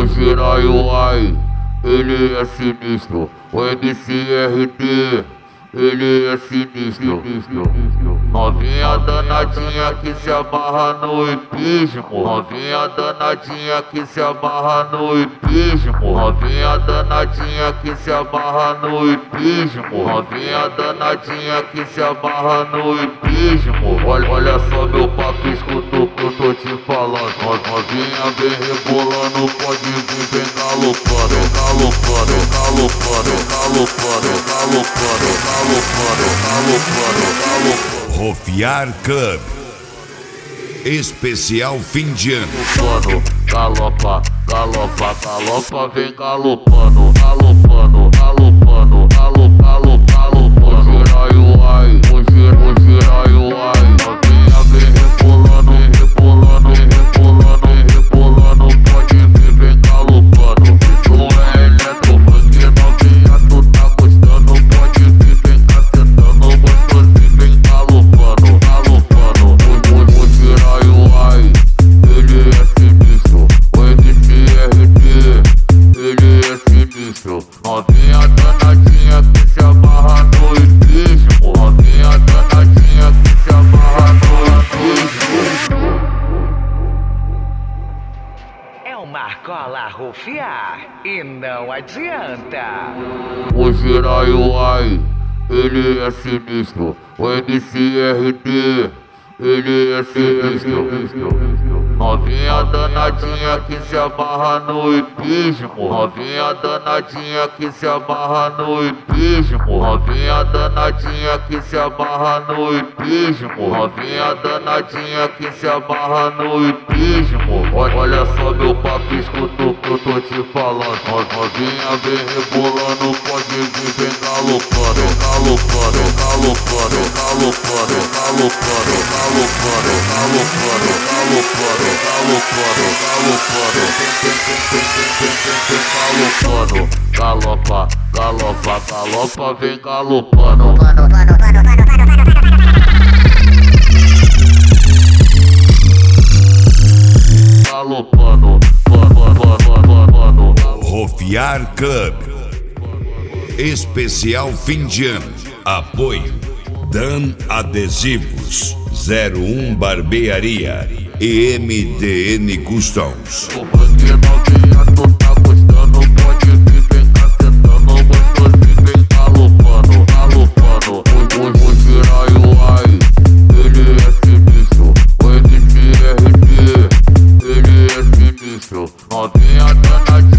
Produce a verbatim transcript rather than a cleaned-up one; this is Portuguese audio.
girar o ai, ele é sinistro. O M C R D, ele é sinistro. Novinha danadinha que se amarra no hipismo. Novinha danadinha que se amarra no hipismo. Novinha danadinha que se amarra no hipismo. Novinha danadinha que se amarra no hipismo. Olha, olha só meu papo, escuta o que eu tô te falando. Novinha vem rebolando, pode vir, vem galopando, vem galopando, vem galopando, vem galopando, vem galopando, vem galopando, vem galopando, vem galopando. Rofiar Club Especial fim de ano. Galopa, galopa, galopa, vem galopando, galopando, galopando, galo, galo, galopando. Girai o ai, o giro, o girai o ai. Novinha vem rebolando, vem rebolando, vem rebolando, vem rebolando. Pode vir, vem galopando. Isso é eletrofunk, novinha, tu tá gostando. Pode vir, vem cacetando, gostosinho, vem galopando, galopando. O, o, o girai o ai, ele é sinistro. O M C R D, ele é sinistro. Novinha danadinha que se amarra no hipismo. Novinha danadinha que se amarra no hipismo. É uma cola rufiar e não adianta. O girai o ai, ele é sinistro. O M C R D, ele é sinistro. Novinha danadinha que se amarra no hipismo. Novinha danadinha que se amarra no hipismo. Novinha danadinha que se amarra no hipismo. Novinha danadinha que se amarra no hipismo. Olha só meu papo, escuta o que eu tô te falando. Novinha vem rebolando, pode vir, vem galopando, vem galopando, vem galopando, vem galopando, vem galopando, vem galopando, vem galopando, vem galopando. Galopando, galopando, galopa, galopa, galopa, vem galopando. Galopando, galopando. Rofiar Club Especial fim de ano. Apoio Dan Adesivos, zero um Barbearia e M D N Customs. Porque novinha, tu tá gostando, pode vir, vem cacetando, gostosinho, vem galopando, galopando. O, o, o girai o ai, ele é sinistro. O M C R D, ele é sinistro. Novinha danadinha